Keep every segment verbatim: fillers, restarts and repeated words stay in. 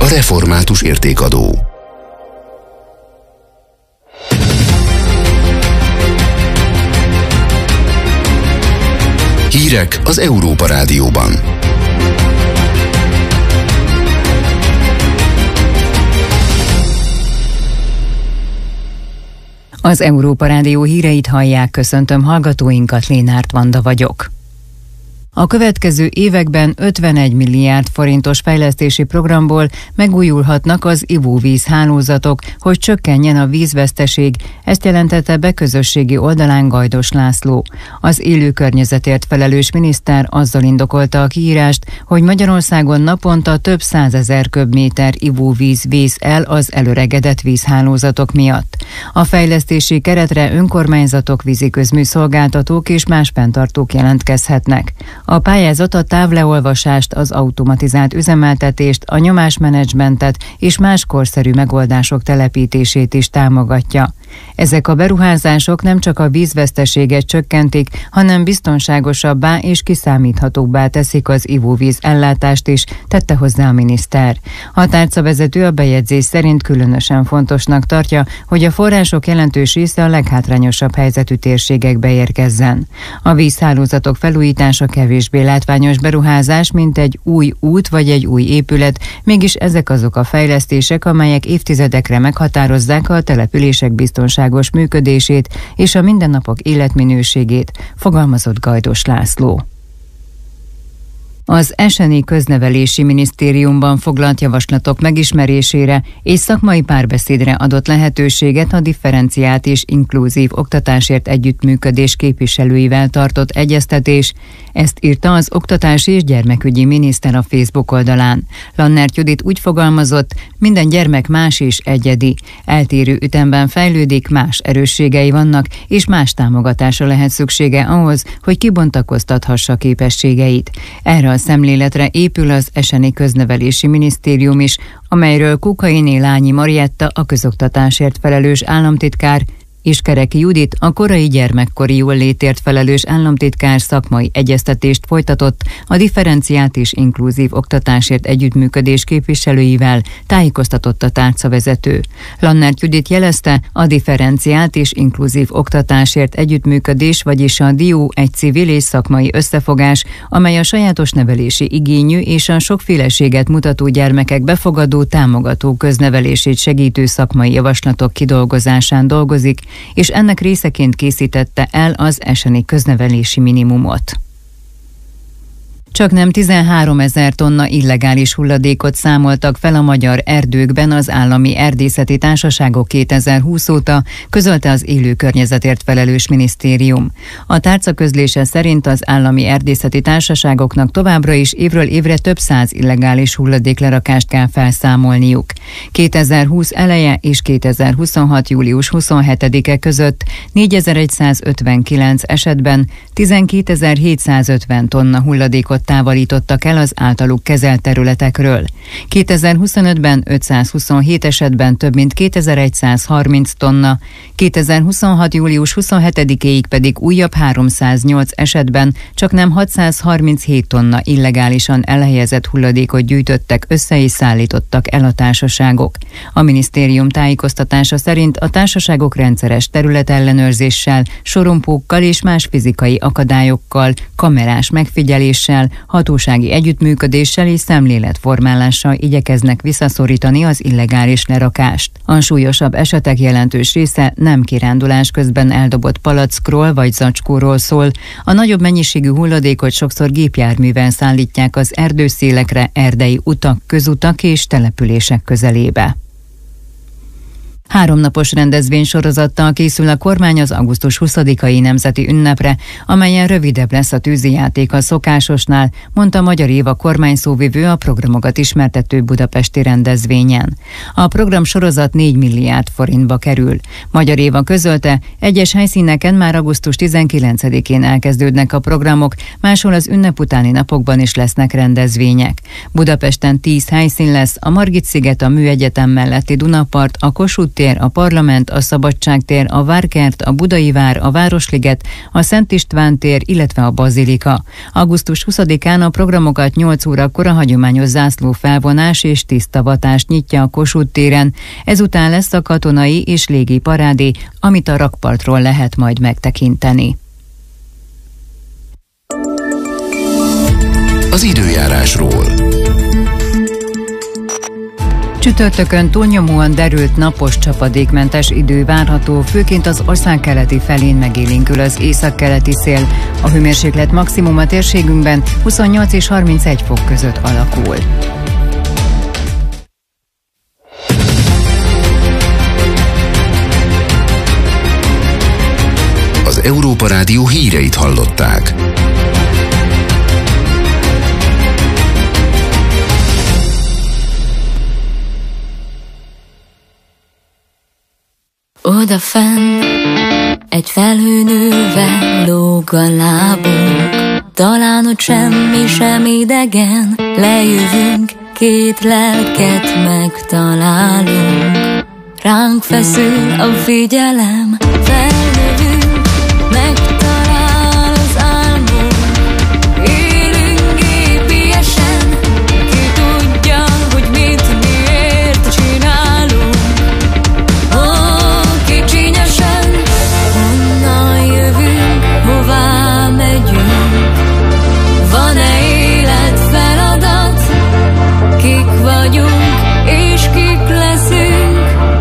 a református értékadó. Hírek az Európa Rádióban. Az Európa Rádió híreit hallják, köszöntöm hallgatóinkat, Lénárt Vanda vagyok. A következő években ötvenegy milliárd forintos fejlesztési programból megújulhatnak az ivóvíz hálózatok, hogy csökkenjen a vízveszteség, ezt jelentette be közösségi oldalán Gajdos László. Az élő környezetért felelős miniszter azzal indokolta a kiírást, hogy Magyarországon naponta több százezer köbméter ivóvíz vész el az elöregedett vízhálózatok miatt. A fejlesztési keretre önkormányzatok, víziközműszolgáltatók és más fenntartók jelentkezhetnek. A pályázat a távleolvasást, az automatizált üzemeltetést, a nyomásmenedzsmentet és más korszerű megoldások telepítését is támogatja. Ezek a beruházások nem csak a vízveszteséget csökkentik, hanem biztonságosabbá és kiszámíthatóbbá teszik az ivóvíz ellátást is, tette hozzá a miniszter. A tárcavezető a bejegyzés szerint különösen fontosnak tartja, hogy a források jelentős része a leghátrányosabb helyzetű térségekbe érkezzen. A vízhálózatok felújítása kevésbé látványos beruházás, mint egy új út vagy egy új épület, mégis ezek azok a fejlesztések, amelyek évtizedekre meghatározzák a települések biztonságos működését és a mindennapok életminőségét, fogalmazott Gajdos László. Az es en i Köznevelési Minisztériumban foglalt javaslatok megismerésére és szakmai párbeszédre adott lehetőséget a differenciált és inkluzív oktatásért együttműködés képviselőivel tartott egyeztetés. Ezt írta az Oktatási és Gyermekügyi Miniszter a Facebook oldalán. Lannert Judit úgy fogalmazott, minden gyermek más és egyedi. Eltérő ütemben fejlődik, más erősségei vannak, és más támogatásra lehet szüksége ahhoz, hogy kibontakoztathassa képességeit. Erre a szemléletre épül az es en i Köznevelési Minisztérium is, amelyről Kukainé Lányi Marietta, a közoktatásért felelős államtitkár, és Kereki Judit, a korai gyermekkori jóllétért felelős államtitkár szakmai egyeztetést folytatott a differenciált és inkluzív oktatásért együttműködés képviselőivel, tájékoztatott a tárcavezető. Lannert Judit jelezte, a differenciált és inkluzív oktatásért együttműködés, vagyis a dió egy civil és szakmai összefogás, amely a sajátos nevelési igényű és a sokféleséget mutató gyermekek befogadó, támogató köznevelését segítő szakmai javaslatok kidolgozásán dolgozik, és ennek részeként készítette el az es en i köznevelési minimumot. Csaknem tizenháromezer tonna illegális hulladékot számoltak fel a magyar erdőkben az állami erdészeti társaságok kétezer-húsz óta, közölte az élő környezetért felelős minisztérium. A tárca közlése szerint az állami erdészeti társaságoknak továbbra is évről évre több száz illegális hulladéklerakást kell felszámolniuk. kétezer-húsz eleje és kétezer-huszonhat július huszonhetedike között négyezer-százötvenkilenc esetben tizenkétezer-hétszázötven tonna hulladékot távolítottak el az általuk kezelt területekről. kétezer-huszonötben ötszázhuszonhét esetben több mint kétezer-százharminc tonna, kétezer-huszonhat július huszonhetedikéig pedig újabb háromszáznyolc esetben csaknem hatszázharminchét tonna illegálisan elhelyezett hulladékot gyűjtöttek össze és szállítottak el a társaságok. A minisztérium tájékoztatása szerint a társaságok rendszeres területellenőrzéssel, sorompókkal és más fizikai akadályokkal, kamerás megfigyeléssel, hatósági együttműködéssel és szemléletformálással igyekeznek visszaszorítani az illegális lerakást. A súlyosabb esetek jelentős része nem kirándulás közben eldobott palackról vagy zacskóról szól. A nagyobb mennyiségű hulladékot sokszor gépjárművel szállítják az erdőszélekre, erdei utak, közutak és települések közelébe. Háromnapos rendezvénysorozattal készül a kormány az augusztus huszadikai nemzeti ünnepre, amelyen rövidebb lesz a tűzijáték a szokásosnál, mondta Magyar Éva kormányszóvivő a programokat ismertető budapesti rendezvényen. A programsorozat négy milliárd forintba kerül. Magyar Éva közölte, egyes helyszíneken már augusztus tizenkilencedikén elkezdődnek a programok, máshol az ünnep utáni napokban is lesznek rendezvények. Budapesten tíz helyszín lesz, a Margit-sziget, a Műegyetem melletti Dunapart, a Kossuth Kossuth tér, a Parlament, a Szabadságtér, a Várkert, a Budai Vár, a Városliget, a Szent István tér, illetve a Bazilika. augusztus huszadikán a programokat nyolc órakor a hagyományos zászlófelvonás és tisztavatás nyitja a Kossuth téren. Ezután lesz a katonai és légi parádé, amit a rakpartról lehet majd megtekinteni. Az időjárásról. Csütörtökön túlnyomóan derült napos csapadékmentes idő várható, főként az ország keleti felén megélénkül az északkeleti szél. A hőmérséklet maximum a térségünkben huszonnyolc és harmincegy fok között alakul. Az Európa Rádió híreit hallották. Odafenn egy felhőnővel lóg a lábunk, talán ott semmi sem idegen, lejövünk, két lelket megtalálunk. Ránk feszül a figyelem, felnövünk, megtalál az álmunk, élünk gépiesen, ki tudja, hogy mit miért csinálunk. Ó, kicsinyesen, honnan jövünk, hová megyünk, van-e életfeladat, kik vagyunk és kik leszünk.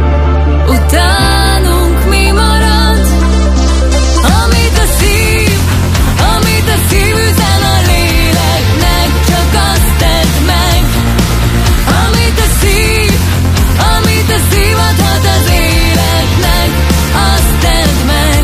Utánunk mi marad? Amit a szív, amit a szív üzen a léleknek, csak azt tedd meg. Amit a szív, amit a szív adhat az életnek, azt tedd meg.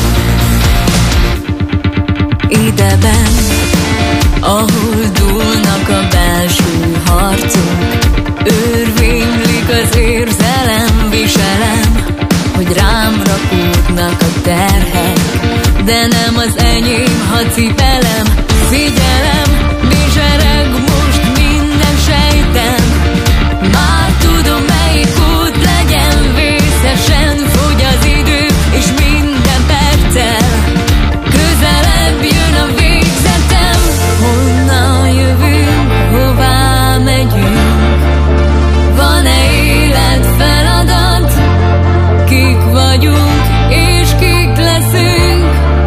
Ideben, ahol dúlnak a belső harcok, őrvénylik az érzelem, viselem, hogy rám rakódnak a terhek, de nem az enyém, ha cipelem. Figyelem, bizsereg most minden sejtem, már tudom, melyik út legyen, vészesen fogy az idő, és minden perccel közelebb jön a végzetem. Honnan jövünk, hová megyünk, van-e életfeladat, kik vagyunk és kik leszünk.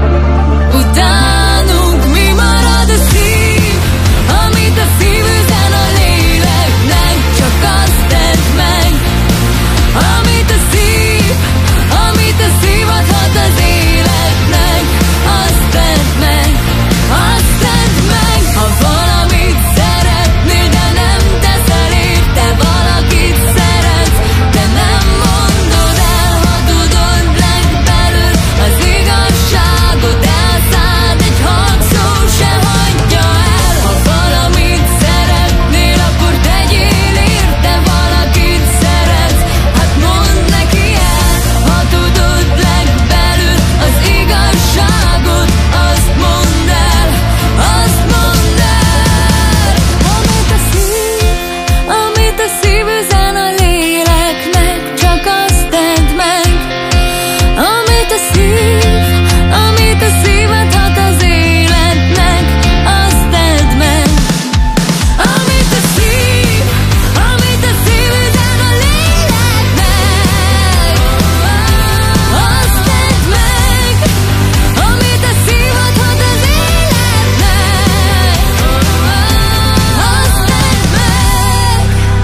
Utánunk mi marad? A szív, amit a szív üzen a léleknek, csak azt tedd meg. Amit a szív, amit a szív adhat az életnek, azt tedd meg, azt tedd meg. Ha valamit szeretnél, de nem teszel érte, valakit szeretsz, de nem mondod el, ha tudod legbelül az igazságot, elszád egy hangszó se hagyja el. Ha valamit szeretnél, akkor tegyél érte, valakit szeretsz, hát mondd neki el. Ha tudod legbelül az igazságot, azt mondd el, azt mondd el. Amit a szív, amit a szív üzen a léleknek, csak azt tedd meg. Amit a szív, amit a szív adhat az életnek, azt tedd meg. Amit a szív, amit a szív üzen a léleknek, azt tedd meg. Amit a szív adhat az életnek, azt tedd meg.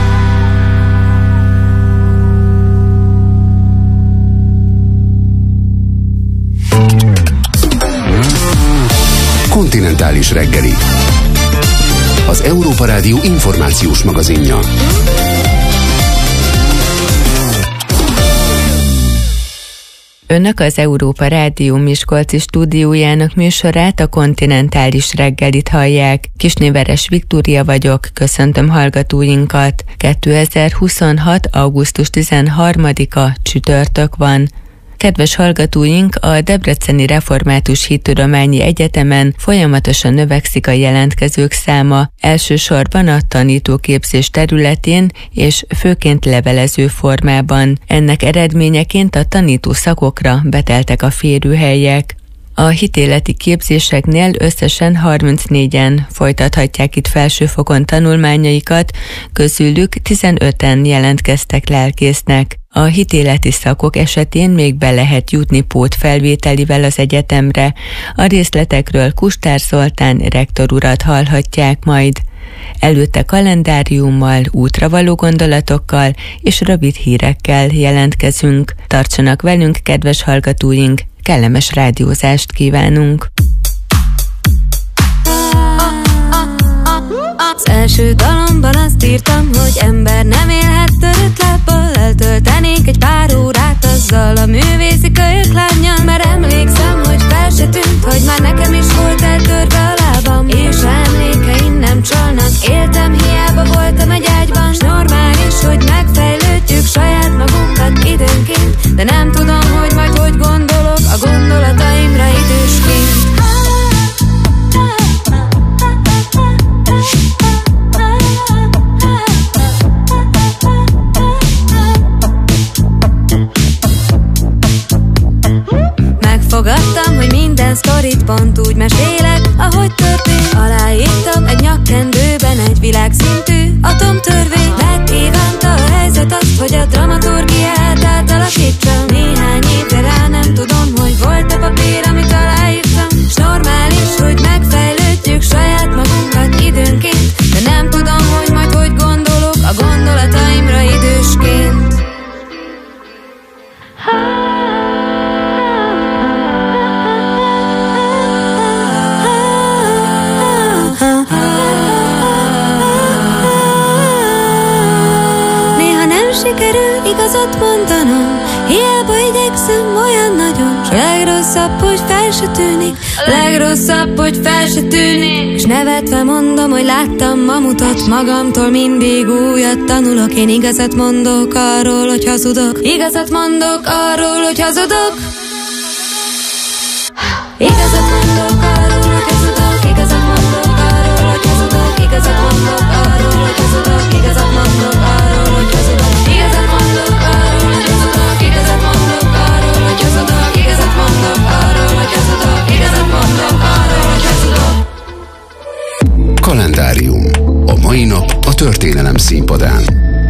Kontinentális reggeli. Az Európa Rádió információs magazinja. Önök az Európa Rádió Miskolci stúdiójának műsorát, a Kontinentális reggelit hallják. Kisnéveres Viktória vagyok, köszöntöm hallgatóinkat. kétezer-huszonhat. augusztus tizenharmadika csütörtök van. Kedves hallgatóink, a Debreceni Református Hittudományi Egyetemen folyamatosan növekszik a jelentkezők száma, elsősorban a tanítóképzés területén és főként levelező formában. Ennek eredményeként a tanító szakokra beteltek a férőhelyek. A hitéleti képzéseknél összesen harmincnégyen folytathatják itt felsőfokon tanulmányaikat, közülük tizenöten jelentkeztek lelkésznek. A hitéleti szakok esetén még be lehet jutni pótfelvételivel az egyetemre. A részletekről Kustár Zoltán rektor urat hallhatják majd. Előtte kalendáriummal, útra való gondolatokkal és rövid hírekkel jelentkezünk. Tartsanak velünk, kedves hallgatóink! Kellemes rádiózást kívánunk! Az első dalomban azt írtam, hogy ember nem élhet törött lábbal. Eltöltenék egy pár órát azzal a művészi kölyök lánnyal, mert emlékszem, hogy fel se tűnt, hogy már nekem is volt eltörve a lábam. És a emlékeim nem csalnak, éltem, hiába voltam egy ágyban. S normális, hogy megfejlődjük saját magunkat időnként, de nem tudom, hogy majd hogy gondolok a gondolataimra idősként. Megfogadtam, hogy minden sztorit pont úgy mesélek, ahogy történt. Aláírtam egy nyakkendőben egy világszintű atomtörvény. Megkívánta a helyzet azt, hogy a dramaturgiát átalakítsam. Néhány évre rá nem tudom, hogy volt a papír, amit aláírtam. S normális, hogy megfejlődjük saját magunkat időnként, de nem tudom, hogy majd hogy gondolok a gondolataimra idősként. Sikerül igazat mondanom, hiába igyekszem olyan nagyon. S a legrosszabb, hogy fel se tűnik, a legrosszabb, hogy fel se tűnik. S nevetve mondom, hogy láttam mamutot magamtól, mindig újat tanulok. Én igazat mondok arról, hogy hazudok, igazat mondok arról, hogy hazudok. Igazat mondok arról, hogy hazudok, igazat mondok arról, hogy hazudok, igazat mondok arról, hogy hazudok, igazat mondok arról, hogy hazudok. Kalendárium. A mai nap a történelem színpadán.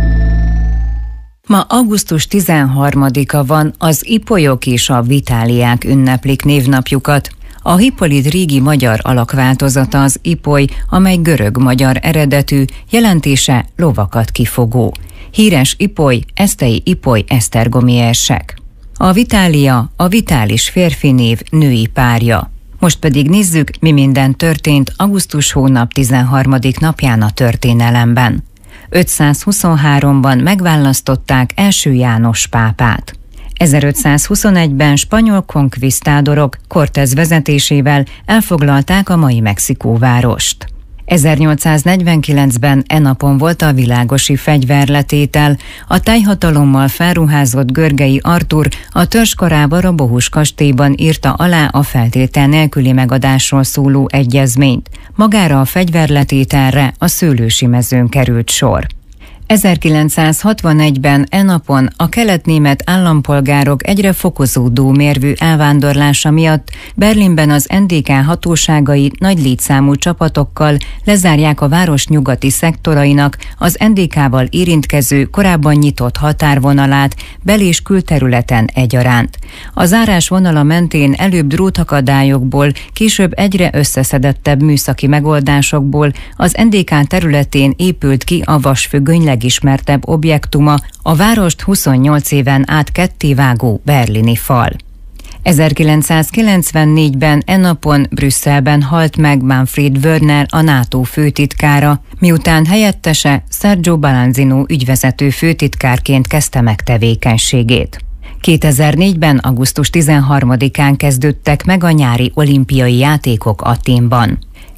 Ma augusztus tizenharmadika van, az ipolyok és a vitáliák ünneplik névnapjukat. A Hippolit régi magyar alakváltozata az ipoly, amely görög-magyar eredetű, jelentése lovakat kifogó. Híres ipoly, esztei ipoly esztergomi érsek. A Vitália a vitális férfi név női párja. Most pedig nézzük, mi minden történt augusztus hónap tizenharmadik napján a történelemben. ötszázhuszonháromban megválasztották első János pápát. ezerötszázhuszonegyben spanyol konkvisztádorok Cortés vezetésével elfoglalták a mai Mexikóvárost. ezernyolcszáznegyvenkilencben e napon volt a világosi fegyverletétel. A tájhatalommal felruházott Görgei Artúr a törzskorába a Bohus kastélyban írta alá a feltétel nélküli megadásról szóló egyezményt. Magára a fegyverletételre a Szőlősi mezőn került sor. ezerkilencszázhatvanegyben e napon a kelet-német állampolgárok egyre fokozódó mérvű elvándorlása miatt Berlinben az en dé ká hatóságai nagy létszámú csapatokkal lezárják a város nyugati szektorainak az en dé ká-val érintkező, korábban nyitott határvonalát bel- és külterületen egyaránt. A zárás vonala mentén előbb drótakadályokból, később egyre összeszedettebb műszaki megoldásokból az en dé ká területén épült ki a vasfüggöny legismertebb objektuma, a várost huszonnyolc éven át kettévágó berlini fal. ezerkilencszázkilencvennégyben e napon Brüsszelben halt meg Manfred Wörner, a NATO főtitkára, miután helyettese Sergio Balanzino ügyvezető főtitkárként kezdte meg tevékenységét. kétezer-négyben augusztus tizenharmadikán kezdődtek meg a nyári olimpiai játékok Athénban.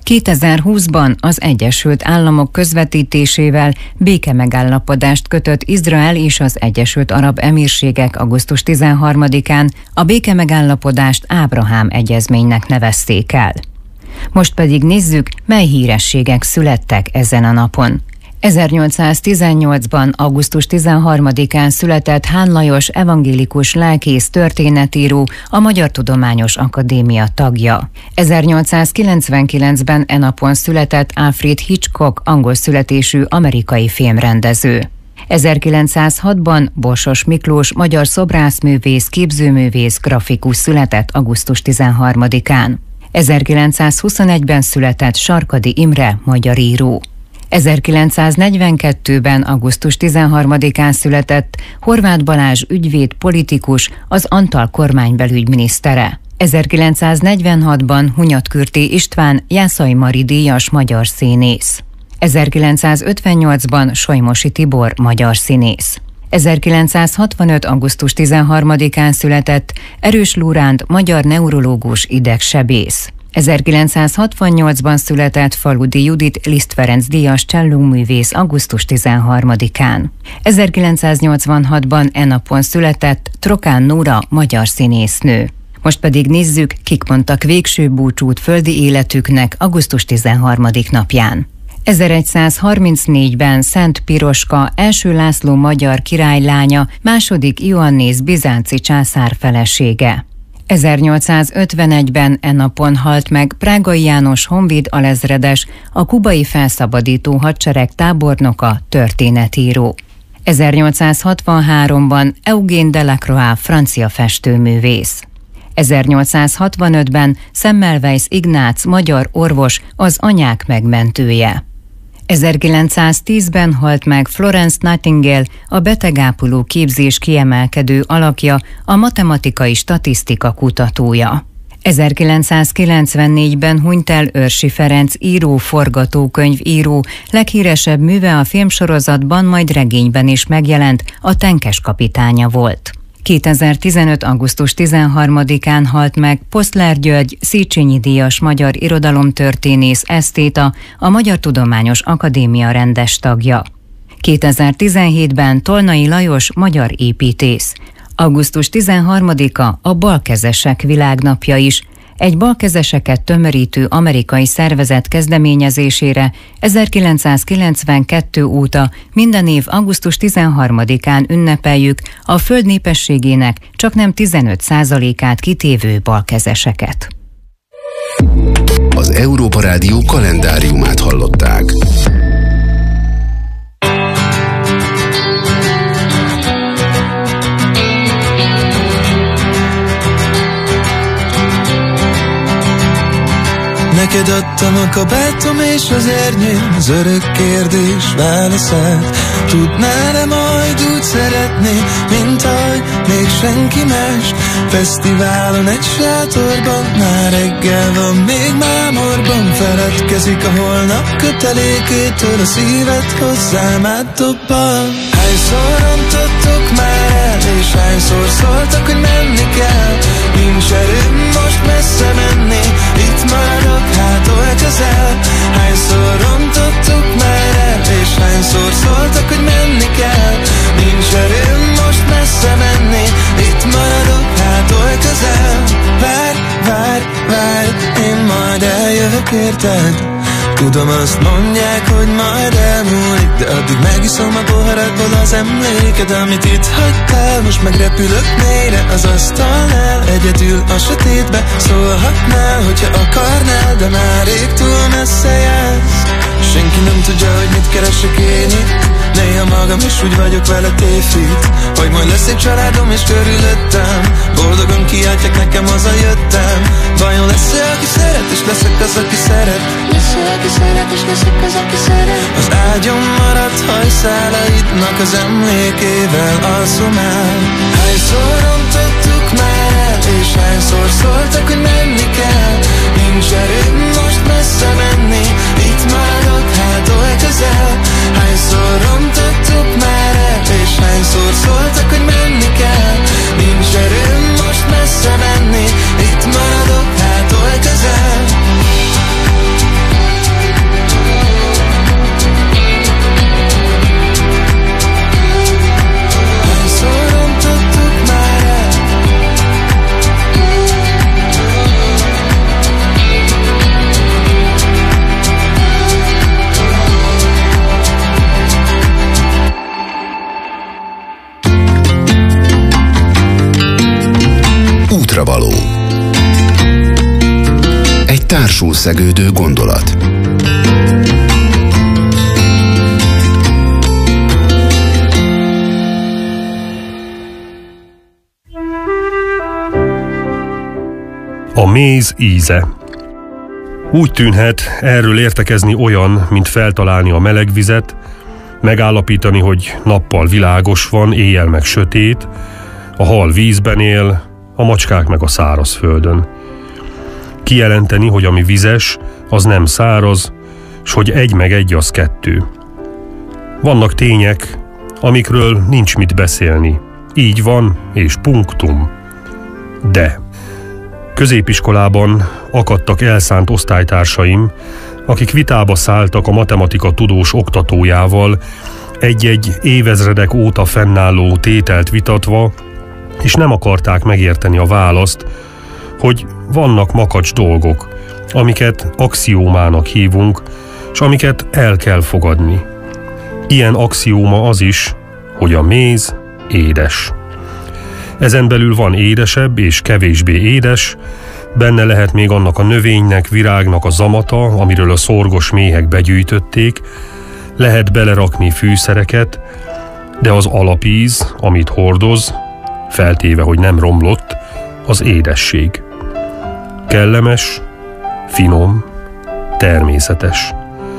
kétezer-húszban az Egyesült Államok közvetítésével békemegállapodást kötött Izrael és az Egyesült Arab Emírségek augusztus tizenharmadikán, a békemegállapodást Ábrahám egyezménynek nevezték el. Most pedig nézzük, mely hírességek születtek ezen a napon. ezernyolcszáztizennyolcban, augusztus tizenharmadikán született Hán Lajos evangélikus lelkész történetíró, a Magyar Tudományos Akadémia tagja. ezernyolcszázkilencvenkilencben e napon született Alfred Hitchcock, angol születésű amerikai filmrendező. ezerkilencszázhatban Borsos Miklós, magyar szobrászművész, képzőművész, grafikus született augusztus tizenharmadikán. ezerkilencszázhuszonegyben született Sarkady Imre, magyar író. ezerkilencszáznegyvenkettőben, augusztus tizenharmadikán született Horváth Balázs ügyvéd, politikus, az Antal kormány belügyminisztere. ezerkilencszáznegyvenhatban Hunyatkürti István, Jászai Mari díjas magyar színész. ezerkilencszázötvennyolcban Solymosi Tibor, magyar színész. ezerkilencszázhatvanöt. augusztus tizenharmadikán született Erős Lóránd, magyar neurológus, idegsebész. ezerkilencszázhatvannyolcban született Faludi Judit, Liszt Ferenc díjas csellóművész augusztus tizenharmadikán. ezerkilencszáznyolcvanhatban e napon született Trokán Nóra, magyar színésznő. Most pedig nézzük, kik mondtak végső búcsút földi életüknek augusztus tizenharmadik napján. ezeregyszázharmincnégyben Szent Piroska, első László magyar királylánya, második Ioannész bizánci császár felesége. ezernyolcszázötvenegyben e napon halt meg Prágai János honvéd alezredes, a kubai felszabadító hadsereg tábornoka, történetíró. ezernyolcszázhatvanháromban Eugène Delacroix, francia festőművész. ezernyolcszázhatvanötben Semmelweis Ignác, magyar orvos, az anyák megmentője. ezerkilencszáztízben halt meg Florence Nightingale, a betegápoló képzés kiemelkedő alakja, a matematikai statisztika kutatója. ezerkilencszázkilencvennégyben hunyt el Őrsi Ferenc író, forgatókönyvíró, leghíresebb műve a filmsorozatban, majd regényben is megjelent, a Tenkes kapitánya volt. kétezer-tizenöt. augusztus tizenharmadikán halt meg Poszler György, Széchenyi díjas magyar irodalomtörténész, esztéta, a Magyar Tudományos Akadémia rendes tagja. kétezer-tizenhétben Tolnai Lajos, magyar építész. augusztus tizenharmadika a balkezesek világnapja is. Egy balkezeseket tömörítő amerikai szervezet kezdeményezésére ezerkilencszázkilencvenkettő óta minden év augusztus tizenharmadikán ünnepeljük a föld népességének csaknem tizenöt százalékát kitévő balkezeseket. Az Európa Rádió kalendáriumát hallották. Neked adtam a kabátom és az ernyőm, az örök kérdés válaszát. Tudnál-e majd úgy szeretni, mint ahogy még senki más? Fesztiválon egy sátorban, már reggel van, még mámorban. Feledkezik a holnap kötelékétől, a szíved hozzám átdobban. Hányszor rontottuk már el, és hányszor szóltak, hogy menni kell. Nincs erőm most messze menni, itt maradok, hát oly közel. Hányszor rontottuk már el, és hányszor szóltak, hogy menni kell. Nincs erőm most messze menni, itt maradok, hát oly közel. Várj, várj, várj, én majd eljövök érted. Tudom, azt mondják, hogy majd elmúlik, de addig megiszom a poharadból az emléked, amit itt hagytál. Most meg repülök mélyre az asztalnál, egyedül a sötétbe szólhatnál, hogyha akarnál, de már rég túl messze jársz. Senki nem tudja, hogy mit keresek én itt, néha magam is úgy vagyok vele tévhit, hogy majd lesz egy családom és körülöttem, boldogan kiáltják nekem, hazajöttem. Vajon lesz-e, aki szeret, és leszek az, aki szeret? Lesz-e, aki szeret, és leszek az, aki szeret? Az ágyom maradt hajszálaidnak az emlékével alszom el. Hányszor rontottuk már el, és hányszor szóltak, hogy menni kell. Nincs erőm most messze menni, itt maradok, hát oly közel. Hányszor rontottuk már el, és hányszor szóltak, hogy menni kell. Nincs erőm most messze menni, itt maradok, hát oly közel. társul szegődő gondolat. A méz íze. Úgy tűnhet, erről értekezni olyan, mint feltalálni a meleg vizet, megállapítani, hogy nappal világos van, éjjel meg sötét, a hal vízben él, a macskák meg a szárazföldön. Kijelenteni, hogy ami vizes, az nem száraz, s hogy egy meg egy az kettő. Vannak tények, amikről nincs mit beszélni. Így van, és punktum. De középiskolában akadtak elszánt osztálytársaim, akik vitába szálltak a matematika tudós oktatójával, egy-egy évezredek óta fennálló tételt vitatva, és nem akarták megérteni a választ, hogy vannak makacs dolgok, amiket axiómának hívunk, és amiket el kell fogadni. Ilyen axióma az is, hogy a méz édes. Ezen belül van édesebb és kevésbé édes, benne lehet még annak a növénynek, virágnak a zamata, amiről a szorgos méhek begyűjtötték, lehet belerakni fűszereket, de az alapíz, amit hordoz, feltéve, hogy nem romlott, az édesség. Kellemes, finom, természetes.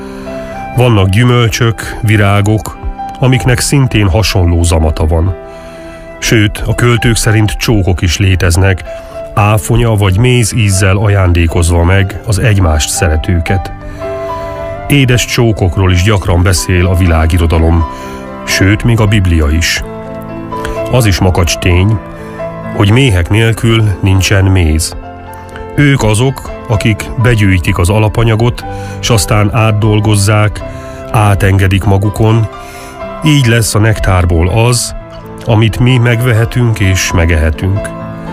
Vannak gyümölcsök, virágok, amiknek szintén hasonló zamata van. Sőt, a költők szerint csókok is léteznek, áfonya vagy méz ízzel ajándékozva meg az egymást szeretőket. Édes csókokról is gyakran beszél a világirodalom, sőt, még a Biblia is. Az is makacs tény, hogy méhek nélkül nincsen méz. Ők azok, akik begyűjtik az alapanyagot, s aztán átdolgozzák, átengedik magukon, így lesz a nektárból az, amit mi megvehetünk és megehetünk.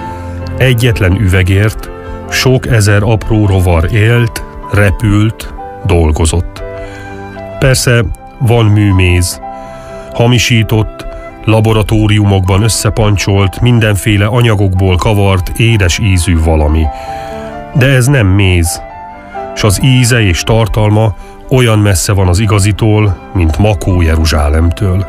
Egyetlen üvegért sok ezer apró rovar élt, repült, dolgozott. Persze van műméz, hamisított, laboratóriumokban összepancsolt, mindenféle anyagokból kavart, édes ízű valami. De ez nem méz, s az íze és tartalma olyan messze van az igazitól, mint Makó Jeruzsálemtől.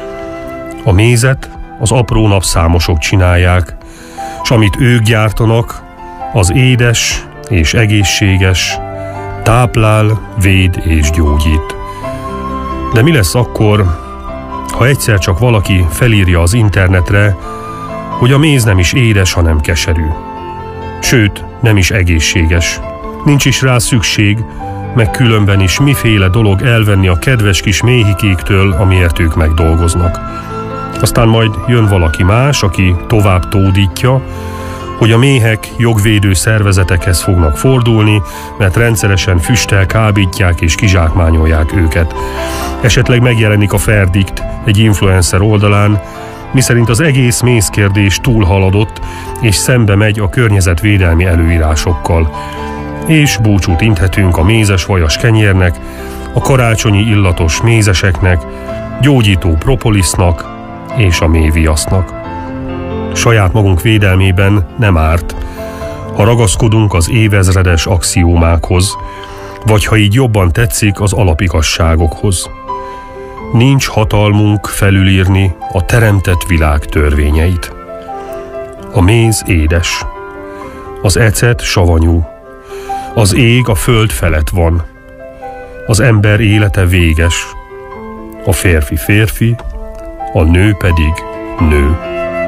A mézet az apró napszámosok csinálják, s amit ők gyártanak, az édes és egészséges, táplál, véd és gyógyít. De mi lesz akkor, ha egyszer csak valaki felírja az internetre, hogy a méz nem is édes, hanem keserű? Sőt, nem is egészséges. Nincs is rá szükség, meg különben is miféle dolog elvenni a kedves kis méhikéktől, amiért ők megdolgoznak. Aztán majd jön valaki más, aki tovább tódítja, hogy a méhek jogvédő szervezetekhez fognak fordulni, mert rendszeresen füsttel kábítják és kizsákmányolják őket. Esetleg megjelenik a verdikt egy influencer oldalán, miszerint az egész mézkérdés túlhaladott, és szembe megy a környezetvédelmi előírásokkal. És búcsút inthetünk a mézes vajas kenyérnek, a karácsonyi illatos mézeseknek, gyógyító propolisnak és a méhviasznak. Saját magunk védelmében nem árt, ha ragaszkodunk az évezredes axiómákhoz, vagy ha így jobban tetszik, az alapigasságokhoz. Nincs hatalmunk felülírni a teremtett világ törvényeit. A méz édes, az ecet savanyú, az ég a föld felett van, az ember élete véges, a férfi férfi, a nő pedig nő.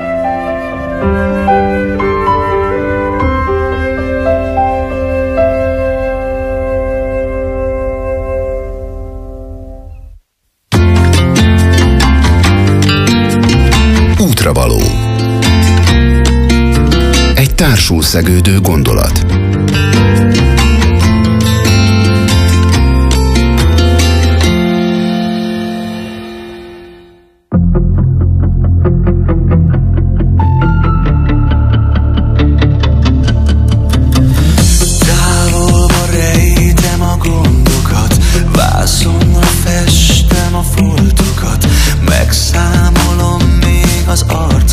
Útravaló. Egy társul szegődő gondolat.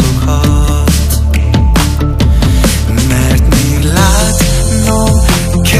Mert még látnom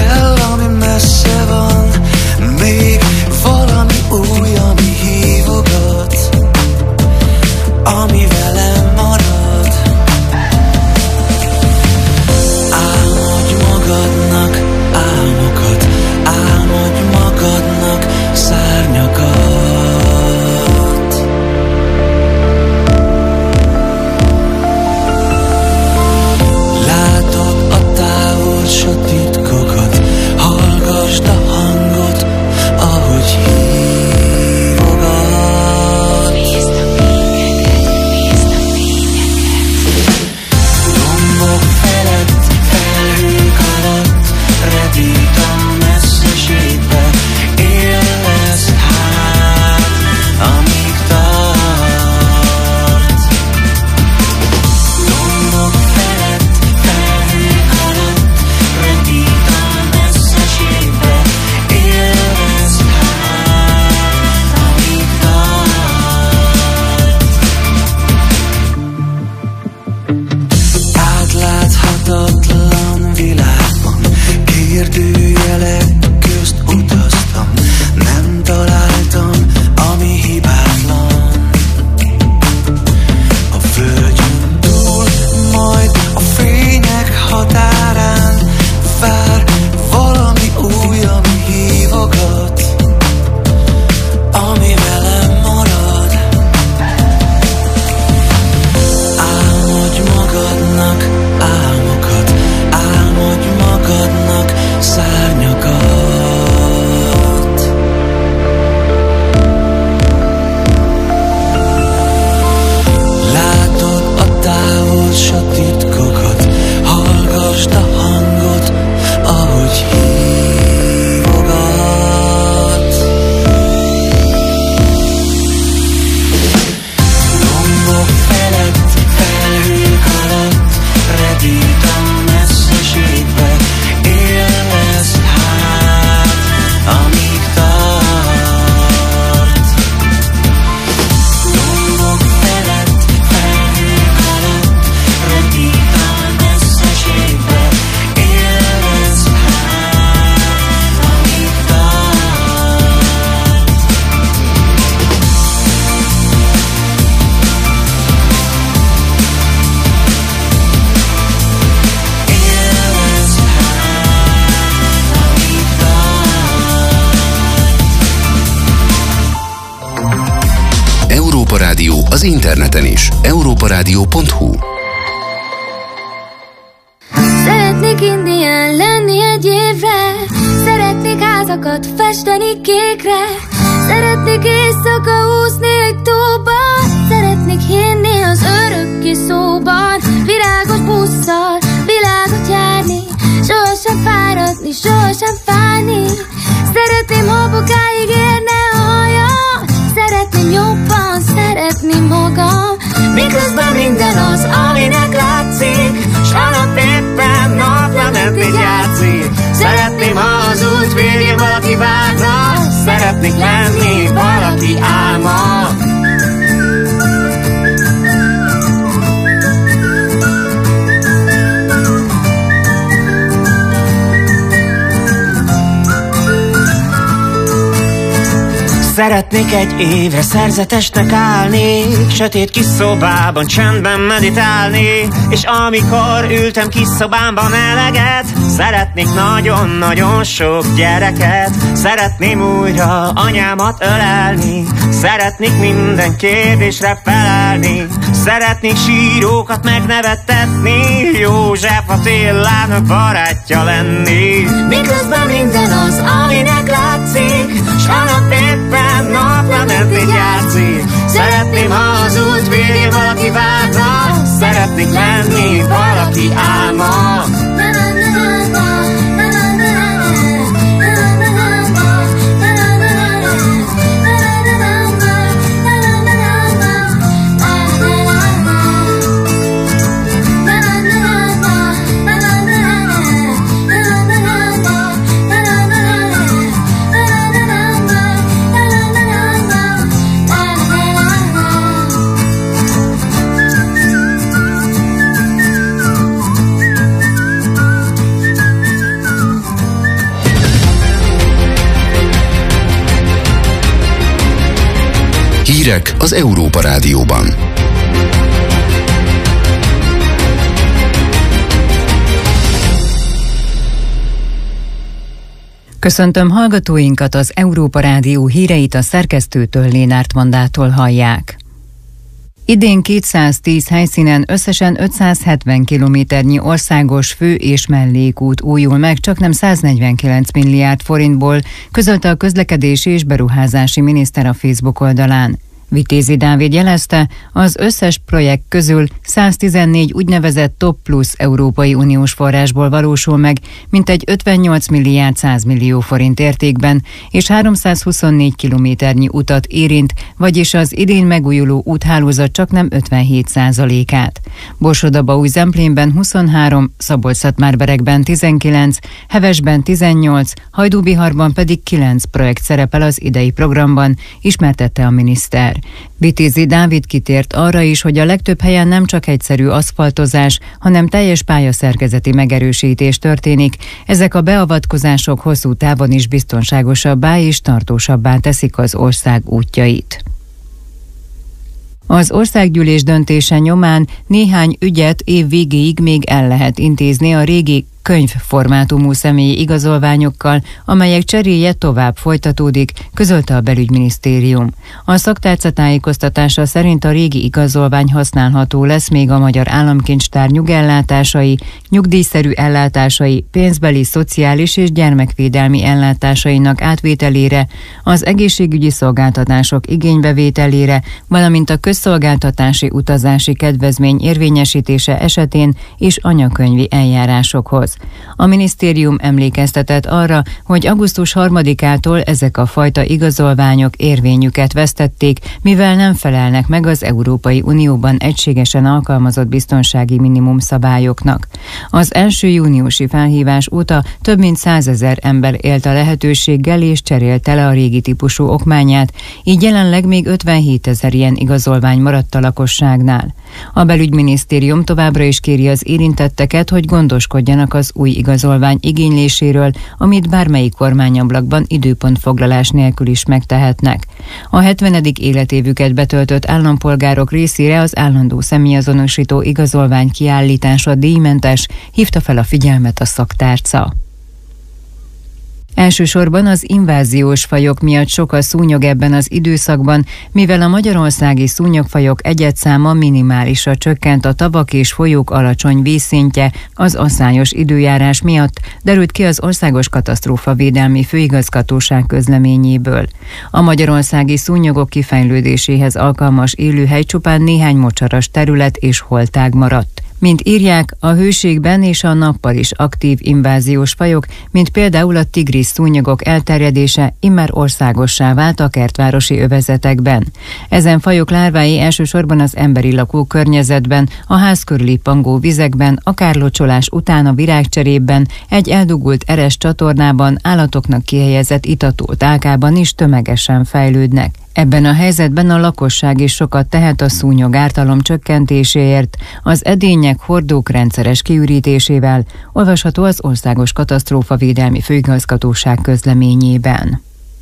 Az interneten is. európa rádió pont hu. Szeretnék indián lenni egy évre, szeretnék házakat festeni kékre, szeretnék éjszaka úszni egy tóban, szeretnék hinni az örökké szóban, virágos busszal világot járni, sohasem fáradni, sohasem fájni. Szeretném habokáig érne a hajam, szeretném jobban szeretni magam, miközben minden az, aminek látszik, s a nap éppen naplementig játszik. Szeretném, ha az út végén valaki várna, szeretnék lenni valaki álma. Szeretnék egy évre szerzetesnek állni, sötét kis szobában csendben meditálni, és amikor ültem kis szobámban eleget, szeretnék nagyon-nagyon sok gyereket. Szeretném újra anyámat ölelni, szeretnék minden kérdésre felelni, szeretnék sírókat megnevettetni, József Attilának barátja lenni. Miközben minden az, aminek látszik, s a nap éppen naplementig játszik. Szeretném, ha az út végén valaki várna, szeretnék lenni valaki álma. Hírek az Európa Rádióban. Köszöntöm hallgatóinkat, az Európa Rádió híreit a szerkesztőtől, Lénárt Vandától hallják. Idén kétszáztíz helyszínen összesen ötszázhetven kilométernyi országos fő- és mellékút újul meg, csaknem száznegyvenkilenc milliárd forintból, közölte a közlekedési és beruházási miniszter a Facebook oldalán. Vitézi Dávid jelezte, az összes projekt közül száztizennégy úgynevezett Top Plus Európai Uniós forrásból valósul meg, mintegy ötvennyolc milliárd száz millió forint értékben, és háromszázhuszonnégy kilométernyi utat érint, vagyis az idén megújuló úthálózat csaknem ötvenhét százalékát. Borsod-Abaúj-Zemplénben huszonhárom, Szabolcs-Szatmár-Berekben tizenkilenc, Hevesben tizennyolc, Hajdúbiharban pedig kilenc projekt szerepel az idei programban, ismertette a miniszter. Vitézi Dávid kitért arra is, hogy a legtöbb helyen nem csak egyszerű aszfaltozás, hanem teljes pályaszerkezeti megerősítés történik. Ezek a beavatkozások hosszú távon is biztonságosabbá és tartósabbá teszik az ország útjait. Az országgyűlés döntése nyomán néhány ügyet év végéig még el lehet intézni a régi könyvformátumú személyi igazolványokkal, amelyek cseréje tovább folytatódik, közölte a belügyminisztérium. A szaktárca tájékoztatása szerint a régi igazolvány használható lesz még a Magyar Államkincstár nyugellátásai, nyugdíjszerű ellátásai, pénzbeli, szociális és gyermekvédelmi ellátásainak átvételére, az egészségügyi szolgáltatások igénybevételére, valamint a közszolgáltatási utazási kedvezmény érvényesítése esetén és anyakönyvi eljárásokhoz. A minisztérium emlékeztetett arra, hogy augusztus harmadikától ezek a fajta igazolványok érvényüket vesztették, mivel nem felelnek meg az Európai Unióban egységesen alkalmazott biztonsági minimum szabályoknak. Az első júniusi felhívás óta több mint százezer ember élt a lehetőséggel és cserélte le a régi típusú okmányát, így jelenleg még ötvenhétezer ilyen igazolvány maradt a lakosságnál. A belügyminisztérium továbbra is kéri az érintetteket, hogy gondoskodjanak az új igazolvány igényléséről, amit bármelyik kormányablakban időpontfoglalás nélkül is megtehetnek. A hetvenedik életévüket betöltött állampolgárok részére az állandó személyazonosító igazolvány kiállítása díjmentes, hívta fel a figyelmet a szaktárca. Elsősorban az inváziós fajok miatt sok a szúnyog ebben az időszakban, mivel a magyarországi szúnyogfajok egyedszáma minimálisra csökkent a tavak és folyók alacsony vízszintje az asszályos időjárás miatt, derült ki az Országos Katasztrófavédelmi Főigazgatóság közleményéből. A magyarországi szúnyogok kifejlődéséhez alkalmas élőhely csupán néhány mocsaras terület és holtág maradt. Mint írják, a hőségben és a nappal is aktív inváziós fajok, mint például a tigris szúnyogok elterjedése immár országossá vált a kertvárosi övezetekben. Ezen fajok lárvái elsősorban az emberi lakókörnyezetben, a ház körüli pangó vizekben, akár locsolás után a virágcserében, egy eldugult eres csatornában, állatoknak kihelyezett itató tálkában is tömegesen fejlődnek. Ebben a helyzetben a lakosság is sokat tehet a szúnyog ártalom csökkentéséért, az edények, hordók rendszeres kiürítésével, olvasható az Országos Katasztrófavédelmi Főigazgatóság közleményében.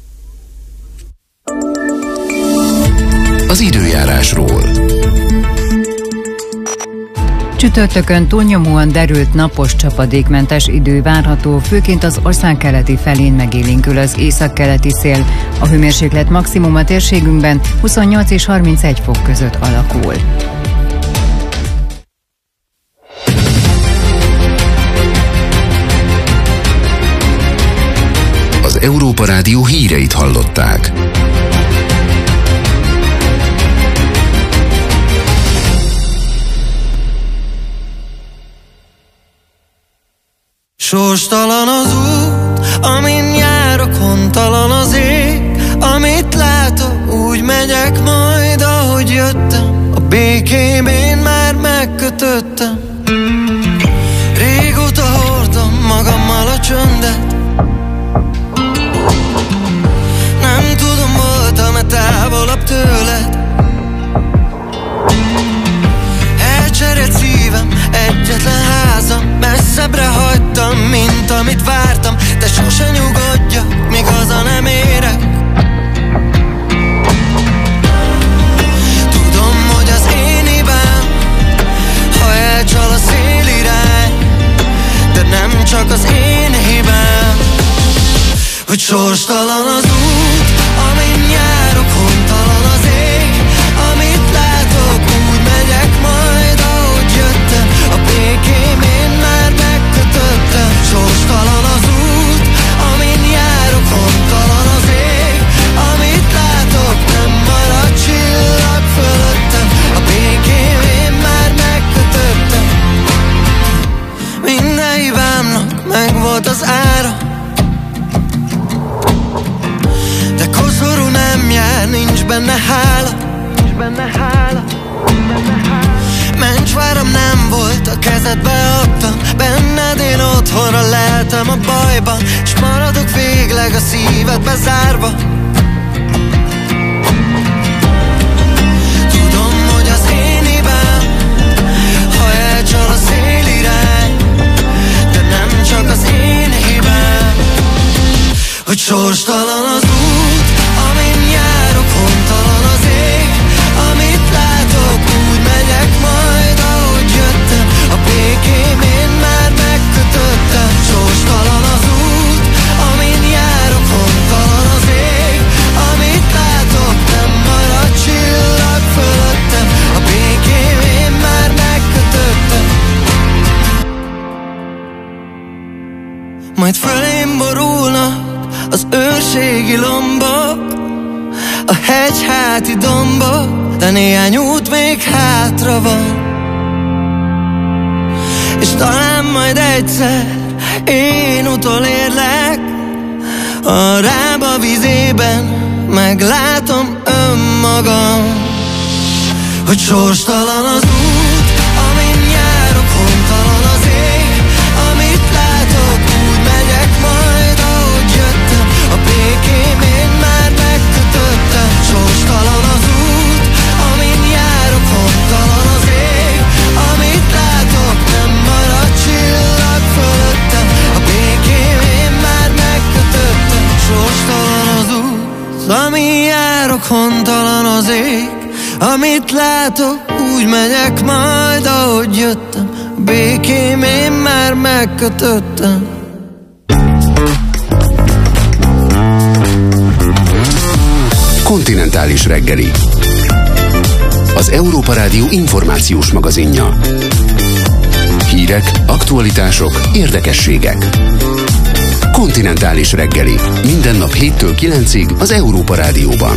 Az időjárásról. Csütörtökön túlnyomóan derült napos csapadékmentes idő várható, főként az ország keleti felén megélénkül az északkeleti szél. A hőmérséklet maximum a térségünkben huszonnyolc és harmincegy fok között alakul. Az Európa Rádió híreit hallották. Sorstalan az út, amin járok, hontalan az ég, amit látok, úgy megyek majd, ahogy jöttem. A békém én már megkötöttem. Régóta hordom magammal a csöndet. Nem tudom, voltam-e távolabb tőled. Elcserélt szívem, egyetlen házam, messzebbre hagytam, mint amit vártam, de sose nyugodjak, míg haza nem érek. Tudom, hogy az én hibám, ha elcsal a szélirány, de nem csak az én hibám, hogy sorstalan az út, amin járok, hontalan az ég, amit látok. benne hála, benne hála. Mencsváram nem volt, a kezedbe adtam, benned én otthonra lehetem a bajban, s maradok végleg a szívedbe zárva. Tudom, hogy az én hibám, ha elcsal a szélirány, de nem csak az én hibám, hogy sorstalan az út, amin járok, hontalan az ég, amit látok, úgy megyek majd, ahogy jöttem, a békém én már megkötöttem. Sorstalan az út, amin járok, hontalan az ég, amit látok, nem marad csillag fölöttem, a békém én már megkötöttem. Majd fölém borulnak az őrségi lombok, a hegyháti dombok, de néhány út még hátra van. És talán majd egyszer én utolérlek, a rába vizében meglátom önmagam, hogy sorstalan az út, amin járok, hontalan az ég, amit látok, úgy megyek majd, ahogy jöttem, a békém én már megkötöttem. Sorstalan az út, amin járok, hontalan az ég, amit látok, nem marad csillag fölöttem, a békém én már megkötöttem. Sorstalan az út, amin járok, hontalan az ég, amit látok, úgy megyek majd, ahogy jöttem, a békém én már megkötöttem. Kontinentális reggeli. Az Európa Rádió információs magazinja. Hírek, aktualitások, érdekességek. Kontinentális reggeli. Minden nap héttől kilencig az Európa Rádióban.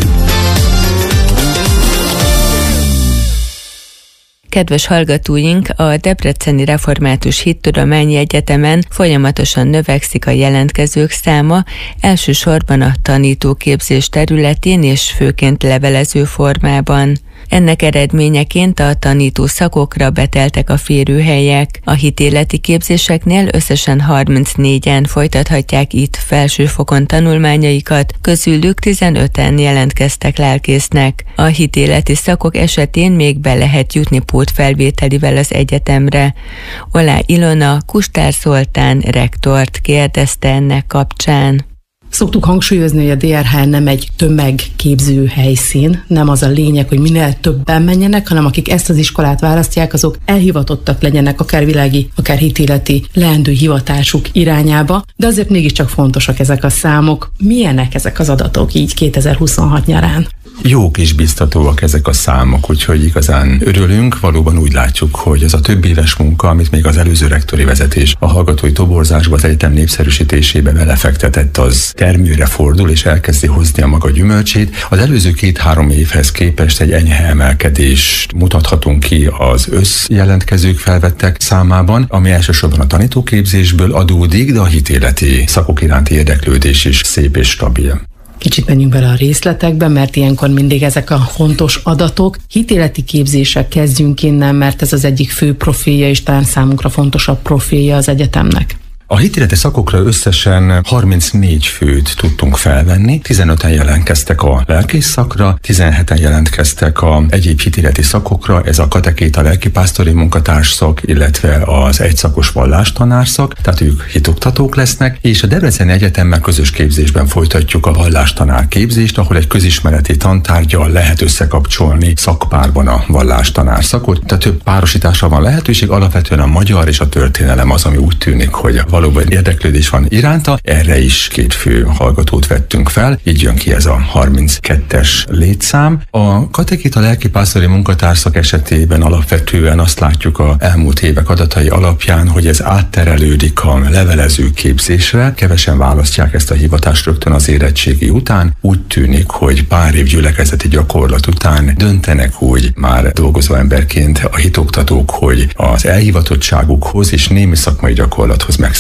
Kedves hallgatóink, a Debreceni Református Hittudományi Egyetemen folyamatosan növekszik a jelentkezők száma, elsősorban a tanítóképzés területén és főként levelező formában. Ennek eredményeként a tanító szakokra beteltek a férőhelyek. A hitéleti képzéseknél összesen harmincnégyen folytathatják itt felsőfokon tanulmányaikat, közülük tizenöten jelentkeztek lelkésznek. A hitéleti szakok esetén még be lehet jutni pótfelvételivel az egyetemre. Olá Ilona Kustár Zoltán rektort kérdezte ennek kapcsán. Szoktuk hangsúlyozni, hogy a dé er há nem egy tömegképző helyszín, nem az a lényeg, hogy minél többen menjenek, hanem akik ezt az iskolát választják, azok elhivatottak legyenek, akár világi, akár hitéleti leendő hivatásuk irányába, de azért mégiscsak fontosak ezek a számok. Milyenek ezek az adatok így kétezer-huszonhat nyarán? Jók és biztatóak ezek a számok, úgyhogy igazán örülünk, valóban úgy látjuk, hogy ez a több éves munka, amit még az előző rektori vezetés a hallgatói toborzásba, az egyetem népszerűsítésébe belefektetett, az termőre fordul és elkezdi hozni a maga gyümölcsét. Az előző két-három évhez képest egy enyhe emelkedést mutathatunk ki az összjelentkezők felvettek számában, ami elsősorban a tanítóképzésből adódik, de a hitéleti szakok iránti érdeklődés is szép és stabil. Kicsit menjünk bele a részletekbe, mert ilyenkor mindig ezek a fontos adatok. Hitéleti képzések, kezdjünk innen, mert ez az egyik fő profilja, és talán számunkra fontosabb profilja az egyetemnek. A hitéleti szakokra összesen harmincnégy főt tudtunk felvenni, tizenöten jelentkeztek a lelkész szakra, tizenheten jelentkeztek a egyéb hitéleti szakokra, ez a katekéta lelkipásztori munkatársszak, illetve az egyszakos vallástanárszak, tehát ők hitoktatók lesznek, és a Debreceni Egyetemmel közös képzésben folytatjuk a vallástanár képzést, ahol egy közismereti tantárgyal lehet összekapcsolni szakpárban a vallástanár szakot, tehát több párosításra van lehetőség, alapvetően a magyar és a történelem az, ami úgy tűnik, hogy valóban érdeklődés van iránta, erre is két fő hallgatót vettünk fel, így jön ki ez a harminckettes létszám. A katekéta lelkipásztori munkatársak esetében alapvetően azt látjuk az elmúlt évek adatai alapján, hogy ez átterelődik a levelező képzésre, kevesen választják ezt a hivatást rögtön az érettségi után, úgy tűnik, hogy pár év gyülekezeti gyakorlat után döntenek úgy már dolgozó emberként a hitoktatók, hogy az elhivatottságukhoz és némi szakmai gyakorlathoz megszerzik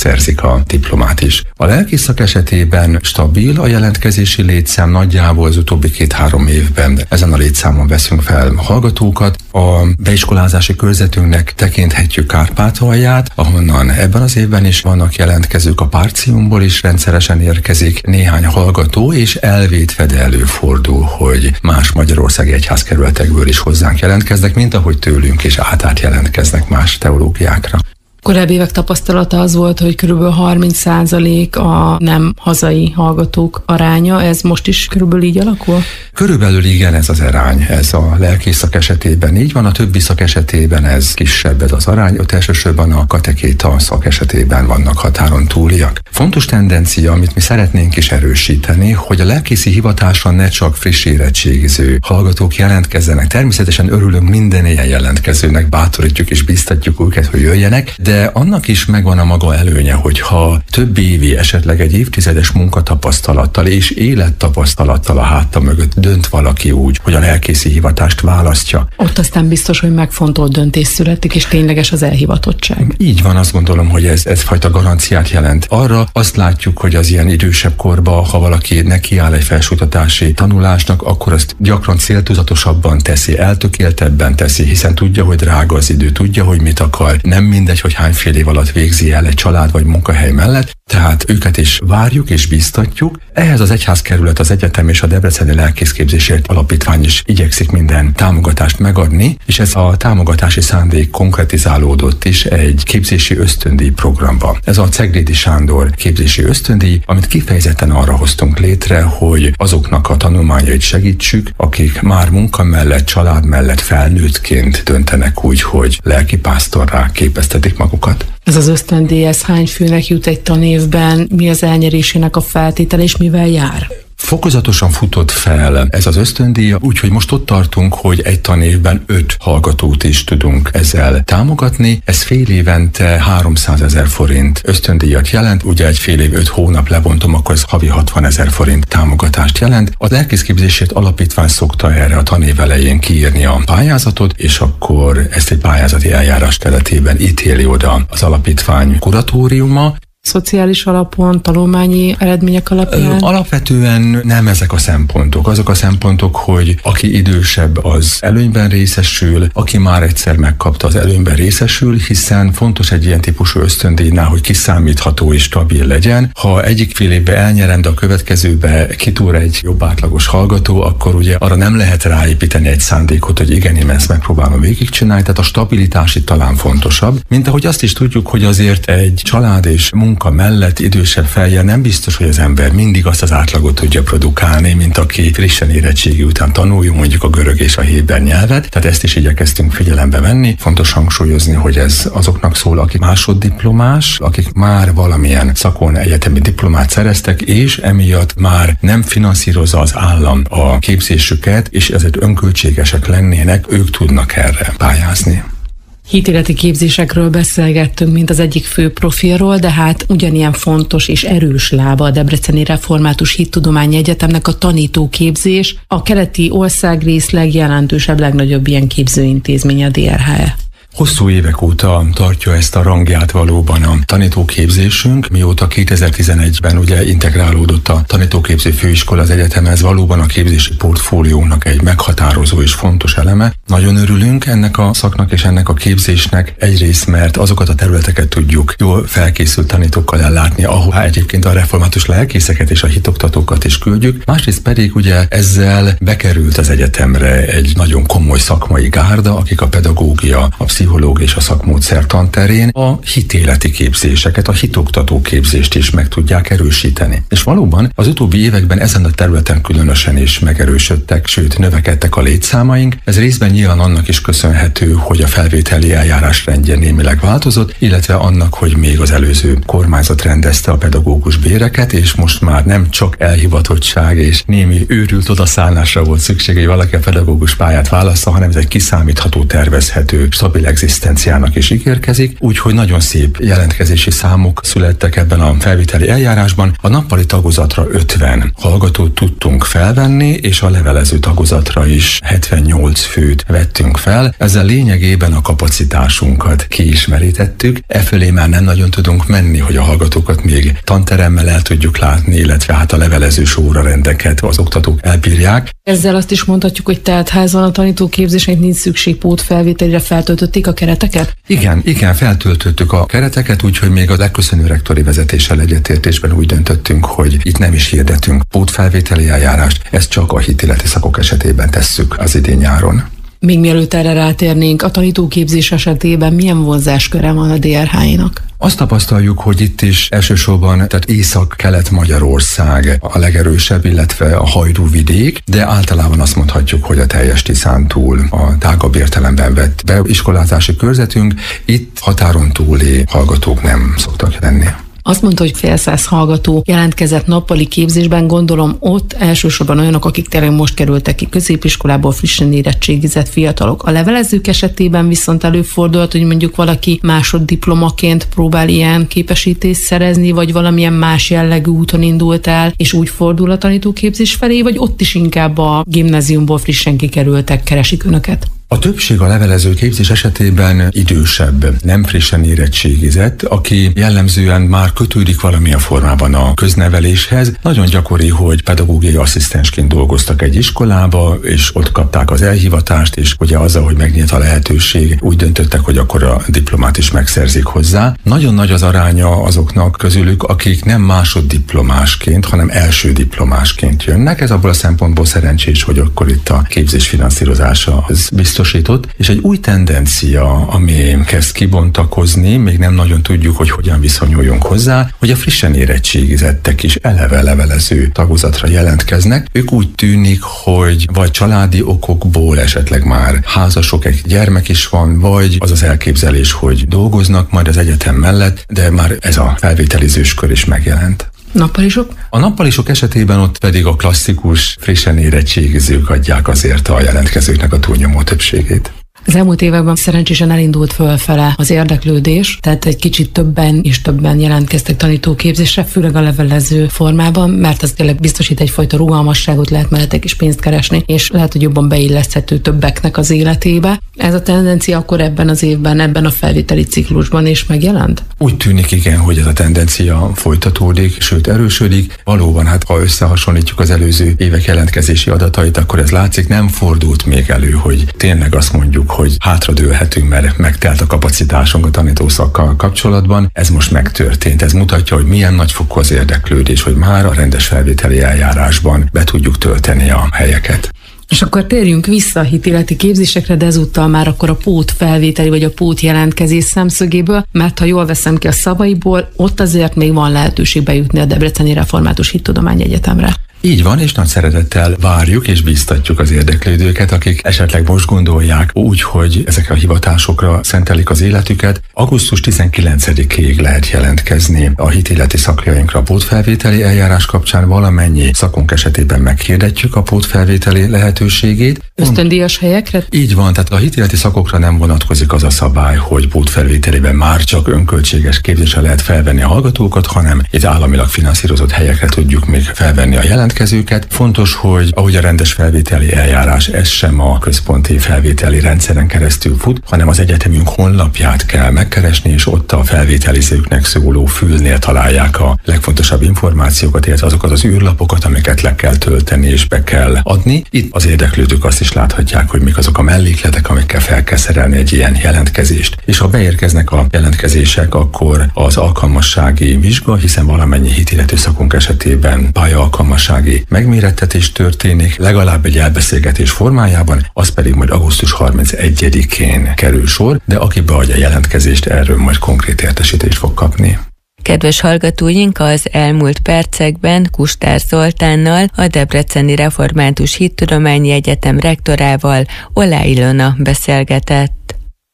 megszerzik a diplomát is. A lelkészszak esetében stabil a jelentkezési létszám, nagyjából az utóbbi két-három évben ezen a létszámon veszünk fel hallgatókat. A beiskolázási körzetünknek tekinthetjük Kárpátalját, ahonnan ebben az évben is vannak jelentkezők, a Párciumból is rendszeresen érkezik néhány hallgató, és elvétve de előfordul, hogy más magyarországi egyházkerületekből is hozzánk jelentkeznek, mint ahogy tőlünk is átát jelentkeznek más teológiákra. Korábbi évek tapasztalata az volt, hogy körülbelül harminc százalék a nem hazai hallgatók aránya, ez most is körülbelül így alakul? Körülbelül igen, ez az arány, ez a lelkészszak esetében így van, a többi szak esetében ez kisebb ez az arány, ott elsősorban a katekéta szak esetében vannak határon túliak. Fontos tendencia, amit mi szeretnénk is erősíteni, hogy a lelkészi hivatáson ne csak friss érettségiző hallgatók jelentkezzenek. Természetesen örülünk minden ilyen jelentkezőnek, bátorítjuk és biztatjuk őket, hogy jöjjenek, de annak is megvan a maga előnye, hogyha több évi, esetleg egy évtizedes munkatapasztalattal és élettapasztalattal a háta mögött dönt valaki úgy, hogy a lelkészi hivatást választja. Ott aztán biztos, hogy megfontolt döntés születik, és tényleges az elhivatottság. Így van, azt gondolom, hogy ez, ez fajta garanciát jelent. Arra azt látjuk, hogy az ilyen idősebb korban, ha valaki nekiáll egy felsőoktatási tanulásnak, akkor azt gyakran céltudatosabban teszi, eltökéltebben teszi, hiszen tudja, hogy drága az idő, tudja, hogy mit akar. Nem mindegy, hogy hány fél év alatt végzi el egy család vagy munkahely mellett, tehát őket is várjuk és biztatjuk. Ehhez az egyházkerület, az egyetem és a Debreceni Lelkészképzésért Alapítvány is igyekszik minden támogatást megadni, és ez a támogatási szándék konkretizálódott is egy képzési ösztöndíj programba. Ez a Ceglédi Sándor képzési ösztöndíj, amit kifejezetten arra hoztunk létre, hogy azoknak a tanulmányait segítsük, akik már munka mellett, család mellett felnőttként döntenek úgy, hogy lelkipásztorrá képeztetik magukat. Ez az ösztöndíj, ez hány főnek jut egy tanévben, mi az elnyerésének a feltétele, és mivel jár? Fokozatosan futott fel ez az ösztöndíj, úgyhogy most ott tartunk, hogy egy tanévben öt hallgatót is tudunk ezzel támogatni. Ez fél évente háromszázezer forint ösztöndíjat jelent, ugye egy fél év, öt hónap lebontom, akkor ez havi hatvanezer forint támogatást jelent. A Lelkészképzésért Alapítvány szokta erre a tanév elején kiírni a pályázatot, és akkor ezt egy pályázati eljárás keretében ítéli oda az alapítvány kuratóriuma. Szociális alapon, tanulmányi eredmények alapján? Alapvetően nem ezek a szempontok. Azok a szempontok, hogy aki idősebb, az előnyben részesül, aki már egyszer megkapta, az előnyben részesül, hiszen fontos egy ilyen típusú ösztöndíjnál, hogy kiszámítható és stabil legyen. Ha egyik fél évben elnyerem, de a következőbe kitúr egy jobb átlagos hallgató, akkor ugye arra nem lehet ráépíteni egy szándékot, hogy igen, én ezt megpróbálom végigcsinálni, tehát a stabilitás itt talán fontosabb, mint ahogy azt is tudjuk, hogy azért egy család és munka mellett idősebb fejjel nem biztos, hogy az ember mindig azt az átlagot tudja produkálni, mint aki frissen érettségi után tanulja mondjuk a görög és a héber nyelvet. Tehát ezt is igyekeztünk figyelembe venni. Fontos hangsúlyozni, hogy ez azoknak szól, aki másoddiplomás, akik már valamilyen szakon egyetemi diplomát szereztek, és emiatt már nem finanszírozza az állam a képzésüket, és ezért önköltségesek lennének, ők tudnak erre pályázni. Hitéleti képzésekről beszélgettünk, mint az egyik fő profilról, de hát ugyanilyen fontos és erős lába a Debreceni Református Hittudományi Egyetemnek a tanítóképzés, a keleti országrész legjelentősebb, legnagyobb ilyen képzőintézménye, a dé er há e. Hosszú évek óta tartja ezt a rangját valóban a tanítóképzésünk, mióta kétezer-tizenegyben ugye integrálódott a tanítóképző főiskola az egyetemhez, valóban a képzési portfóliónak egy meghatározó és fontos eleme. Nagyon örülünk ennek a szaknak és ennek a képzésnek, egyrészt mert azokat a területeket tudjuk jól felkészült tanítókkal ellátni, ahová egyébként a református lelkészeket és a hitoktatókat is küldjük, másrészt pedig ugye ezzel bekerült az egyetemre egy nagyon komoly szakmai gárda, akik a pedagógia, a pszichológia és a szakmódszertan terén a hitéleti képzéseket, a hitoktató képzést is meg tudják erősíteni. És valóban az utóbbi években ezen a területen különösen is megerősödtek, sőt növekedtek a létszámaink. Ez részben nyilván annak is köszönhető, hogy a felvételi eljárás rendje némileg változott, illetve annak, hogy még az előző kormányzat rendezte a pedagógus béreket, és most már nem csak elhivatottság és némi őrült odaszállásra volt szükség, hogy valaki a pedagógus pályát válassza, hanem ez egy kiszámítható, tervezhető, stabil egzisztenciának is ígérkezik, úgyhogy nagyon szép jelentkezési számok születtek ebben a felvételi eljárásban. A nappali tagozatra ötven hallgatót tudtunk felvenni, és a levelező tagozatra is hetvennyolc főt vettünk fel. Ezzel lényegében a kapacitásunkat kiismerítettük. E fölé már nem nagyon tudunk menni, hogy a hallgatókat még tanteremmel el tudjuk látni, illetve hát a levelezős órarendeket az oktatók elbírják. Ezzel azt is mondhatjuk, hogy teltházon a tanítóképzésnek nincs szükség pótfelvételire, feltöltötték a kereteket? Igen, igen, feltöltöttük a kereteket, úgyhogy még a legköszönő rektori vezetéssel egyetértésben úgy döntöttünk, hogy itt nem is hirdetünk pótfelvételi eljárást, ezt csak a hitéleti szakok esetében tesszük az idén nyáron. Még mielőtt erre rátérnénk, a tanítóképzés esetében milyen vonzásköre van a dé er há-nak? Azt tapasztaljuk, hogy itt is elsősorban, tehát Észak-Kelet-Magyarország a legerősebb, illetve a Hajdúvidék, de általában azt mondhatjuk, hogy a teljes Tiszántúl a tágabb értelemben vett beiskolázási körzetünk, itt határon túli hallgatók nem szoktak lenni. Azt mondta, hogy fél száz hallgató jelentkezett nappali képzésben, gondolom ott elsősorban olyanok, akik tényleg most kerültek ki középiskolából, frissen érettségizett fiatalok. A levelezők esetében viszont előfordulhat, hogy mondjuk valaki másoddiplomaként próbál ilyen képesítést szerezni, vagy valamilyen más jellegű úton indult el, és úgy fordul a tanítóképzés felé, vagy ott is inkább a gimnáziumból frissen kikerültek keresik önöket? A többség a levelező képzés esetében idősebb, nem frissen érettségizett, aki jellemzően már kötődik valamilyen formában a közneveléshez. Nagyon gyakori, hogy pedagógiai asszisztensként dolgoztak egy iskolába, és ott kapták az elhivatást, és ugye azzal, hogy megnyílt a lehetőség, úgy döntöttek, hogy akkor a diplomát is megszerzik hozzá. Nagyon nagy az aránya azoknak közülük, akik nem másoddiplomásként, hanem első diplomásként jönnek. Ez abból a szempontból szerencsés, hogy akkor itt a képzés finanszírozása az biztosított, és egy új tendencia, ami kezd kibontakozni, még nem nagyon tudjuk, hogy hogyan viszonyuljunk hozzá, hogy a frissen érettségizettek is eleve levelező tagozatra jelentkeznek. Ők úgy tűnik, hogy vagy családi okokból esetleg már házasok, egy gyermek is van, vagy az az elképzelés, hogy dolgoznak majd az egyetem mellett, de már ez a felvételizős kör is megjelent. Nappalisok? A nappalisok esetében ott pedig a klasszikus, frissen érettségizők adják azért a jelentkezőknek a túlnyomó többségét. Az elmúlt években szerencsésen elindult fölfele az érdeklődés, tehát egy kicsit többen és többen jelentkeztek tanítóképzésre, főleg a levelező formában, mert az tényleg biztosít egyfajta rugalmasságot, lehet mellettek is pénzt keresni, és lehet, hogy jobban beilleszthető többeknek az életébe. Ez a tendencia akkor ebben az évben, ebben a felvételi ciklusban is megjelent? Úgy tűnik, igen, hogy ez a tendencia folytatódik, sőt erősödik. Valóban, hát ha összehasonlítjuk az előző évek jelentkezési adatait, akkor ez látszik, nem fordult még elő, hogy tényleg azt mondjuk, hogy hátradőlhetünk, mert megtelt a kapacitásunk a tanítószakkal kapcsolatban. Ez most megtörtént. Ez mutatja, hogy milyen nagyfokú az érdeklődés, hogy már a rendes felvételi eljárásban be tudjuk tölteni a helyeket. És akkor térjünk vissza a hitéleti képzésekre, de ezúttal már akkor a pót felvételi vagy a pót jelentkezés szemszögéből, mert ha jól veszem ki a szavaiból, ott azért még van lehetőség bejutni a Debreceni Református Hittudományi Egyetemre. Így van, és nagy szeretettel várjuk és bíztatjuk az érdeklődőket, akik esetleg most gondolják úgy, hogy ezek a hivatásokra szentelik az életüket. augusztus tizenkilencedikéig lehet jelentkezni a hitéleti szakjainkra a pótfelvételi eljárás kapcsán. Valamennyi szakunk esetében meghirdetjük a pótfelvételi lehetőségét. Ösztöndíjas helyekre? Így van, tehát a hitéleti szakokra nem vonatkozik az a szabály, hogy pótfelvételében már csak önköltséges képzésre lehet felvenni a hallgatókat, hanem itt államilag finanszírozott helyekre tudjuk még felvenni a jelentkezőket. Fontos, hogy ahogy a rendes felvételi eljárás, ez sem a központi felvételi rendszeren keresztül fut, hanem az egyetemünk honlapját kell megkeresni, és ott a felvételizőknek szóló fülnél találják a legfontosabb információkat, illetve azokat az űrlapokat, amiket le kell tölteni és be kell adni. Itt az érdeklődők azt is láthatják, hogy mik azok a mellékletek, amikkel fel kell szerelni egy ilyen jelentkezést. És ha beérkeznek a jelentkezések, akkor az alkalmassági vizsga, hiszen valamennyi hitéletű szakunk esetében pályaalkalmassági megmérettetés történik, legalább egy elbeszélgetés formájában, az pedig majd augusztus harmincegyedikén kerül sor, de aki beadja a jelentkezést, erről majd konkrét értesítést fog kapni. Kedves hallgatóink, az elmúlt percekben Kustár Zoltánnal, a Debreceni Református Hittudományi Egyetem rektorával, Olá Ilona beszélgetett.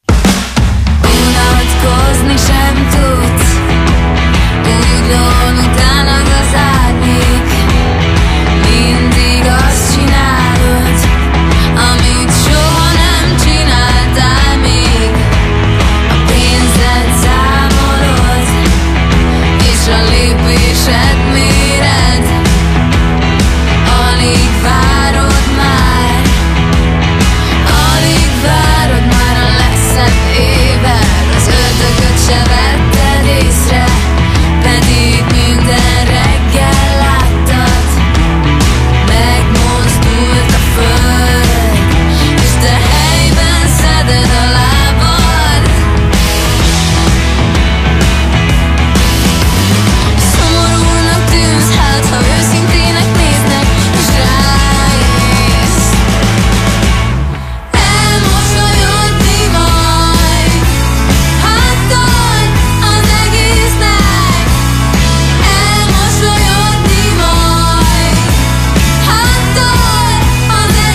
Unatkozni sem tudsz, úgy van utánad az árnyék, mindig azt csinálod, amit soha nem csináltál még.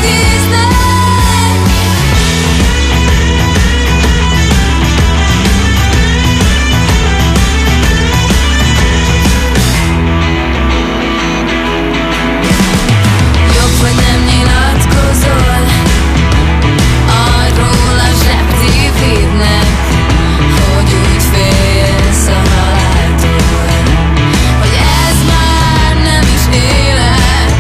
egésznek. Jobb, hogy nem nyilatkozol arról a zsebcipődnek, hogy úgy félsz a haláltól, hogy ez már nem is élet.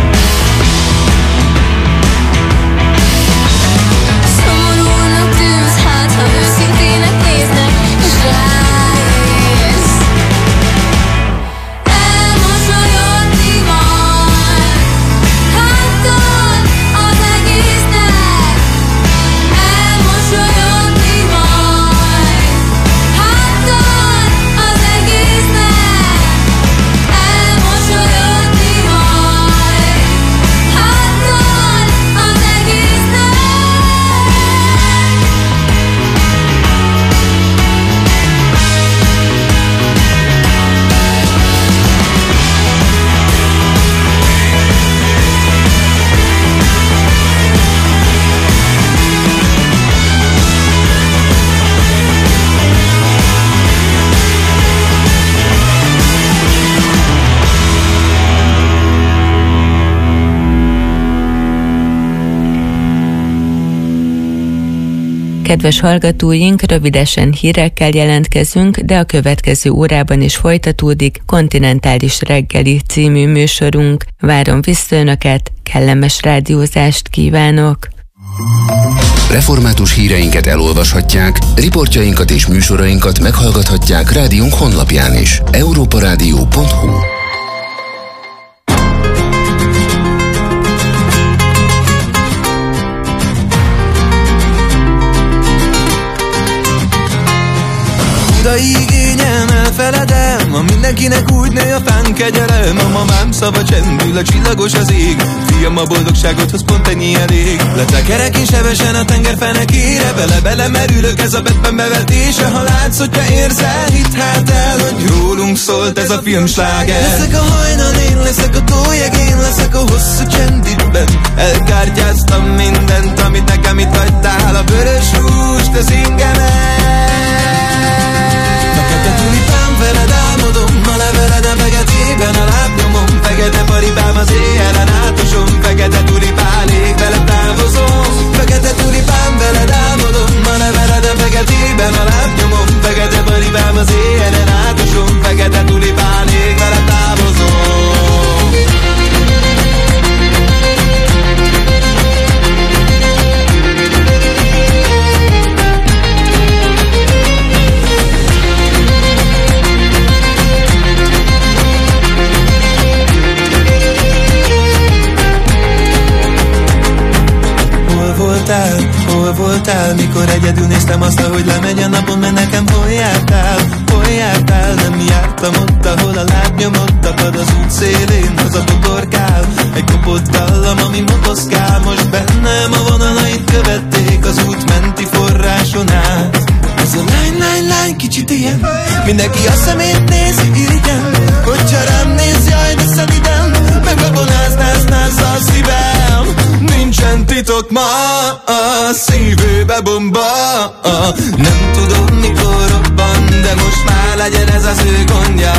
Szomorúnak tűz, hát ha őszintének néznek, és ráérsz elmosolyodni majd hátad az egésznek. Elmosolyodni majd hátad az egésznek. Elmosolyodni majd hátad az egésznek. Kedves hallgatóink, rövidesen hírekkel jelentkezünk, de a következő órában is folytatódik Kontinentális reggeli című műsorunk. Várom vissza Önöket, kellemes rádiózást kívánok! Református híreinket elolvashatják, riportjainkat és műsorainkat meghallgathatják rádiónk honlapján is. európa rádió pont hu. Budai igényem elfeledem, ma mindenkinek úgy nő a fán kegyelem. A mamám szava csendül, a csillagos az ég. Fiam, a boldogságot hoz pont ennyi elég. Letekerek én sebesen a tenger fenekére, bele-bele merülök, ez a Batman bevetése. Ha látsz, hogyha érzel, hidd hát el, hogy rólunk szólt ez a filmsláger. Leszek a hajnal, én leszek a tójeg, én leszek a hosszú csendidben. Elkártyáztam mindent, amit nekem itt hagytál. A vörös húst, az ingemet. Fekete tulipám, veled álmodom, a leveleden fegetében a lábnyomom. Fekete paripám, az éjjelen átosom, fekete tulipán, ég veled távozom. Fekete tulipám, veled álmodom, a leveleden fegetében a lábnyomom. Fekete paripám, az éjjelen átosom, fekete tulipán, ég veled távozom. Voltál, hol voltál, mikor egyedül néztem azt, ahogy lemegy a napon, mert nekem hol jártál, hol jártál, nem jártam ott, ahol a lábnyomot takad az út szélén, az a botorkál, egy kopott dallam, ami motoszkál, most bennem a vonalait követték az út menti forráson át. Ez a lány, lány, lány, kicsit ilyen, mindenki a szemét nézi irigyen, hogyha rám néz, jaj, de szeliden, megbabonáz, náz, náz a szívem. Nincsen titok ma, a szívőbe bomba. Nem tudom mikor robban, de most már legyen ez az ő gondja.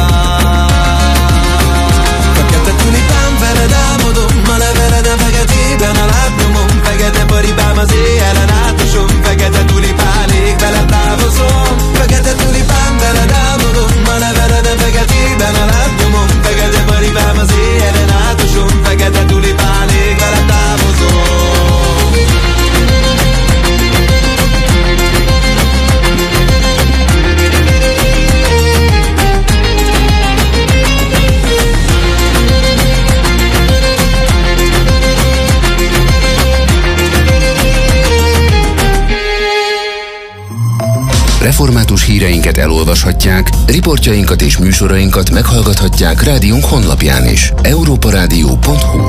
Fekete tulipám, veled álmodom, a leveleden fegetében a lábnyomom. Fekete paripám, az éjjelen átosom, fekete tulipán, ég veled távozom. Fekete tulipám, veled álmodom, a leveleden fegetében a lábnyomom. Fekete paripám, az éjjelen átosom, fekete tulipán, ég veled távozom. Református híreinket elolvashatják, riportjainkat és műsorainkat meghallgathatják rádiónk honlapján is. európa rádió pont hu.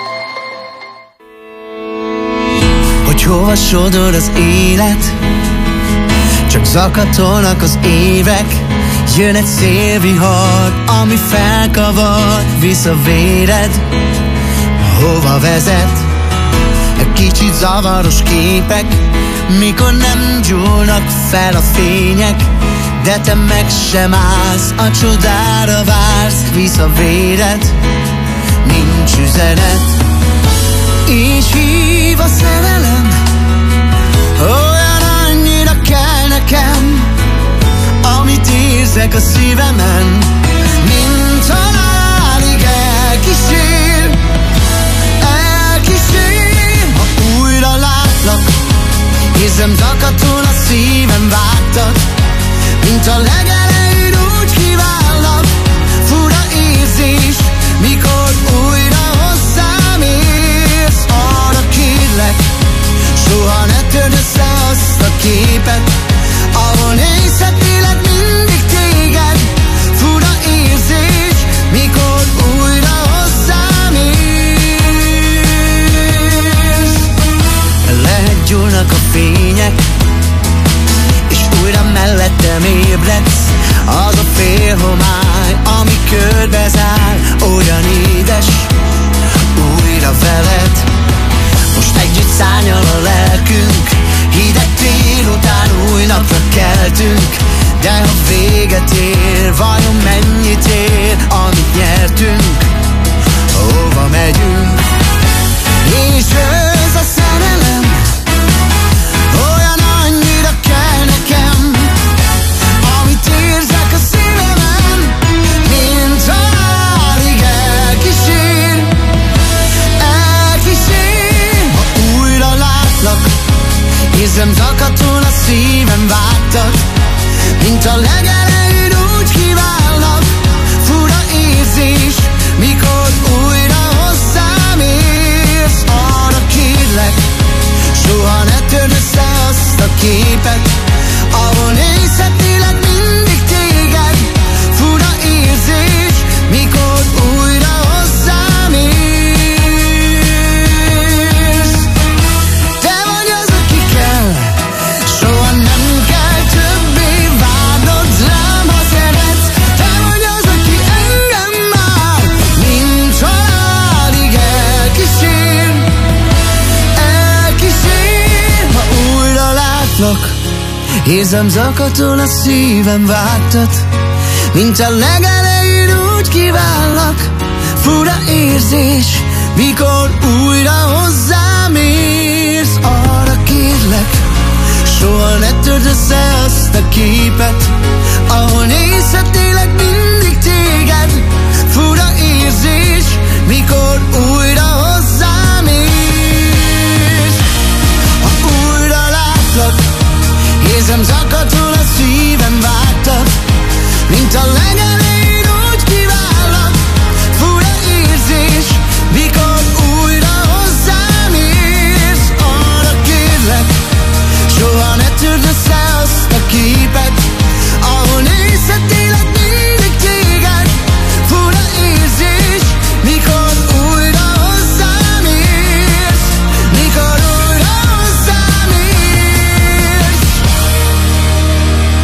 Hogy hova sodor az élet, csak zakatolnak az évek. Jön egy szélvihar, ami felkavar, visz a véred. Hova vezet? kicsit zavaros képek, mikor nem gyúlnak fel a fények, de te meg sem állsz, a csodára vársz, visszavéred, nincs üzenet. És hív a szerelem, olyan annyira kell nekem, amit érzek a szívemen, mint halálig elkísér, elkísér. Ha újra látlak, érzem zakatol a szívem, vágtat, mint a legelején úgy kívánlak. Fura érzés, mikor újra hozzám érsz. Arra kérlek, soha ne törd össze azt a képet, ahol nézhetélek mindig téged. Fura érzés, mikor újra hozzám érsz. Lehet gyúlnak a fények, és újra mellettem ébredsz. Az a fél homály, ami körbezár, olyan édes, újra veled. Most együtt szárnyal a lelkünk, hideg délután új napra keltünk. De ha véget ér, vajon mennyit ér, amit nyertünk? Hova megyünk? És ez a szerelem olyan annyira kell nekem, amit érzek a szívemen, mint halálig elkísér, elkísér. Ha újra látlak, érzem zakatol a szívem, vágtat, mint a legelején úgy kívánlak. Fura érzés, mikor újra hozzám érsz. Arra kérlek, soha ne törd össze azt a képet, ahol nézhetélek mindig téged. Fura érzés, mikor újra hozzám érsz. Te vagy az, aki kell, soha nem kell többé várnod rám, ha szeretsz. Te vagy az, aki engem már, mint halálig elkísér, elkísér. Ha újra látlak, érzem zakatol a szívem, vágtat, mint a legelején úgy kívánlak. Fura érzés, mikor újra hozzá